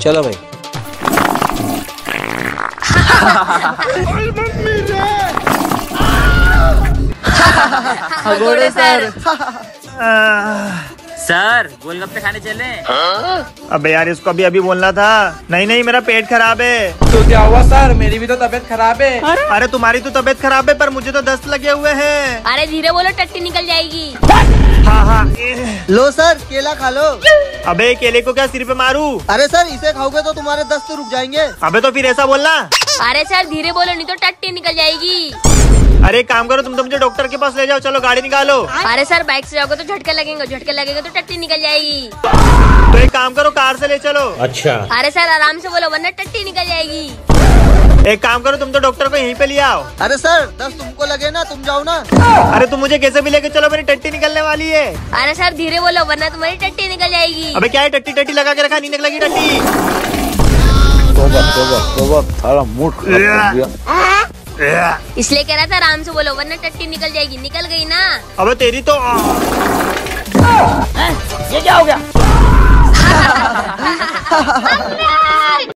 चलो भाई। भगोड़े सर। सर गोलगप्पे खाने चले? अबे यार इसको अभी बोलना था। नहीं नहीं मेरा पेट खराब है। तो क्या हुआ सर, मेरी भी तो तबीयत खराब है। अरे तुम्हारी तो तबीयत खराब है पर मुझे तो दस्त लगे हुए हैं। अरे धीरे बोलो, टट्टी निकल जाएगी। हाँ हाँ। लो सर केला खा लो। अबे केले को क्या सिर पे मारूं? अरे सर इसे खाओगे तो तुम्हारे दस्त रुक जाएंगे। अबे तो फिर ऐसा बोलना। अरे सर धीरे बोलो, नहीं तो टट्टी निकल जाएगी। अरे एक काम करो, तुम तो मुझे डॉक्टर के पास ले जाओ। चलो गाड़ी निकालो। अरे सर बाइक से जाओगे तो झटके लगेंगे, झटके लगेगा तो टट्टी निकल जाएगी। तो एक काम करो, कार से ले चलो। अच्छा। अरे सर आराम से बोलो वरना टट्टी निकल जाएगी। एक काम करो, तुम तो डॉक्टर को यहीं पे ले आओ। अरे सर दस्त तुमको लगे ना, तुम जाओ ना। अरे तुम मुझे कैसे भी लेके चलो, मेरी टट्टी निकलने वाली है। अरे सर धीरे बोलो वरना तुम्हारी टट्टी निकल जाएगी। अबे क्या है, टट्टी टट्टी लगा के रखा, नहीं निकलेगी टट्टी। तोबा तोबा तोबा, सारा मूड खराब कर दिया। इसलिए कह रहा था आराम से बोलो वरना टट्टी निकल जाएगी। निकल गई ना। अबे तेरी तो